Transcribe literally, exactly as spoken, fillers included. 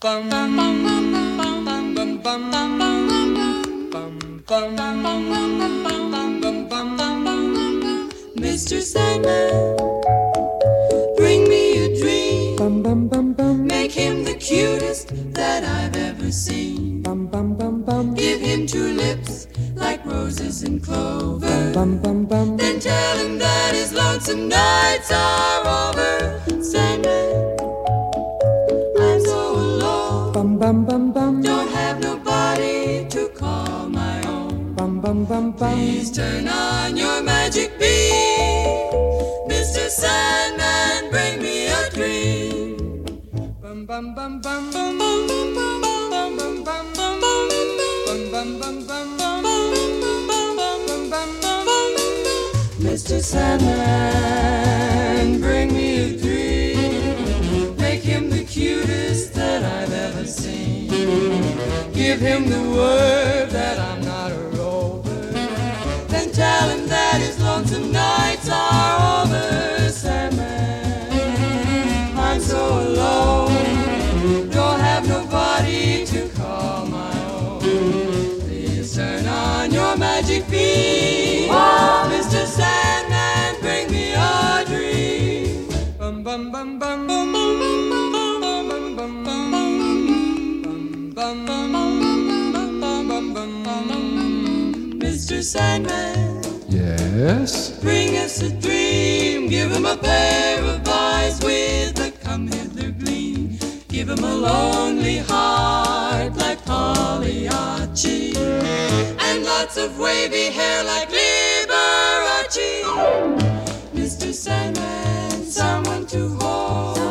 Mister Sandman, bring me a dream. Bum, bum, bum, bum. Make him the cutest that I've ever seen. Bum, bum, bum, bum. Give him two lips like roses and clover. Bum, bum, bum. Then tell him that his lonesome nights are over. Sandman, I'm so alone. Bum, bum, bum, bum. Don't have nobody to call my own. Bum, bum, bum, bum. Please turn on your magic beam. Mister Sandman, bring me a dream. Bum, bum, bum, bum, bum, bum, bum, bum, bum, bum, bum, bum, bum, bum, bum, bum. Mister Sandman, bring me a dream. Make him the cutest that I've ever seen. Give him the word that I'm not a rover. Then tell him that his lonesome nights are over. Sandman, I'm so alone. Don't have nobody to call my own. Please turn on your magic beam. Oh, Mister Sandman, bring me a dream. Bum, bum, bum, bum, bum, bum, bum, bum, bum, bum, bum, bum, bum. Mister Sandman, yes? Bring us a dream. Give him a pair of eyes with a come hither gleam. Give him a lonely heart like Pagliacci, and lots of wavy hair like Liberace. Mister Sandman, someone to hold.